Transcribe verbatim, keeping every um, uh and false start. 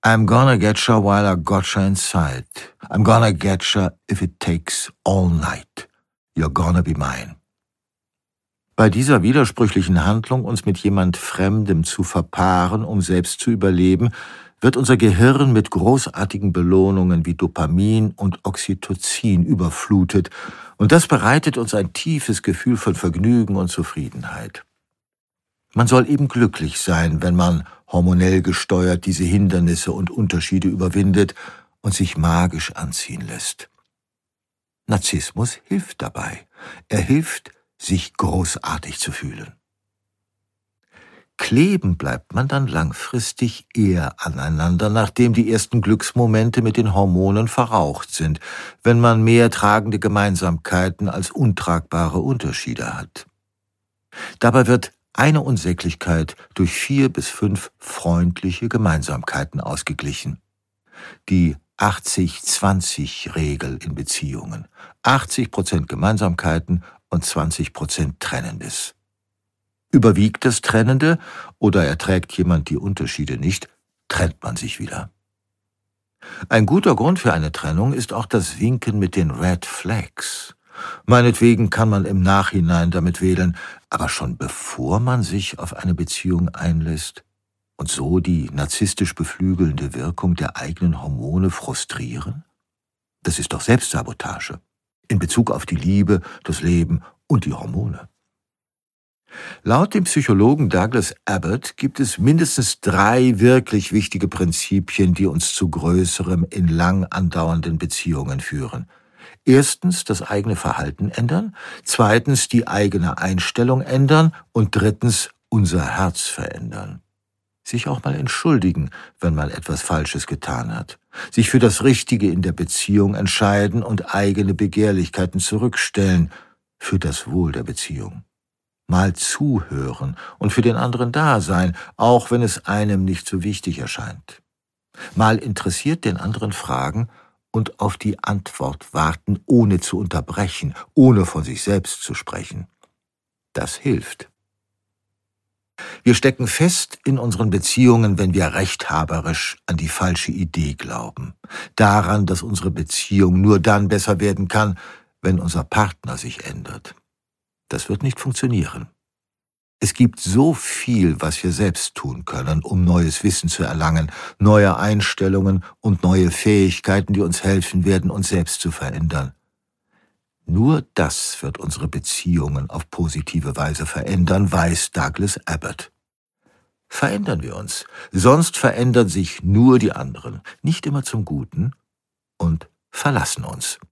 I'm gonna getcha while I gotcha inside. I'm gonna getcha if it takes all night. You're gonna be mine. Bei dieser widersprüchlichen Handlung, uns mit jemand Fremdem zu verpaaren, um selbst zu überleben, wird unser Gehirn mit großartigen Belohnungen wie Dopamin und Oxytocin überflutet, und das bereitet uns ein tiefes Gefühl von Vergnügen und Zufriedenheit. Man soll eben glücklich sein, wenn man hormonell gesteuert diese Hindernisse und Unterschiede überwindet und sich magisch anziehen lässt. Narzissmus hilft dabei. Er hilft, sich großartig zu fühlen. Kleben bleibt man dann langfristig eher aneinander, nachdem die ersten Glücksmomente mit den Hormonen verraucht sind, wenn man mehr tragende Gemeinsamkeiten als untragbare Unterschiede hat. Dabei wird eine Unsäglichkeit durch vier bis fünf freundliche Gemeinsamkeiten ausgeglichen. Die achtzig zwanzig Regel in Beziehungen. achtzig Prozent Gemeinsamkeiten und zwanzig Prozent Trennendes. Überwiegt das Trennende oder erträgt jemand die Unterschiede nicht, trennt man sich wieder. Ein guter Grund für eine Trennung ist auch das Winken mit den Red Flags. Meinetwegen kann man im Nachhinein damit wedeln, aber schon bevor man sich auf eine Beziehung einlässt und so die narzisstisch beflügelnde Wirkung der eigenen Hormone frustrieren? Das ist doch Selbstsabotage in Bezug auf die Liebe, das Leben und die Hormone. Laut dem Psychologen Douglas Abbott gibt es mindestens drei wirklich wichtige Prinzipien, die uns zu größerem in lang andauernden Beziehungen führen. Erstens das eigene Verhalten ändern, zweitens die eigene Einstellung ändern und drittens unser Herz verändern. Sich auch mal entschuldigen, wenn man etwas Falsches getan hat. Sich für das Richtige in der Beziehung entscheiden und eigene Begehrlichkeiten zurückstellen für das Wohl der Beziehung. Mal zuhören und für den anderen da sein, auch wenn es einem nicht so wichtig erscheint. Mal interessiert den anderen fragen und auf die Antwort warten, ohne zu unterbrechen, ohne von sich selbst zu sprechen. Das hilft. Wir stecken fest in unseren Beziehungen, wenn wir rechthaberisch an die falsche Idee glauben. Daran, dass unsere Beziehung nur dann besser werden kann, wenn unser Partner sich ändert. Das wird nicht funktionieren. Es gibt so viel, was wir selbst tun können, um neues Wissen zu erlangen, neue Einstellungen und neue Fähigkeiten, die uns helfen werden, uns selbst zu verändern. Nur das wird unsere Beziehungen auf positive Weise verändern, weiß Douglas Abbott. Verändern wir uns, sonst verändern sich nur die anderen, nicht immer zum Guten, und verlassen uns.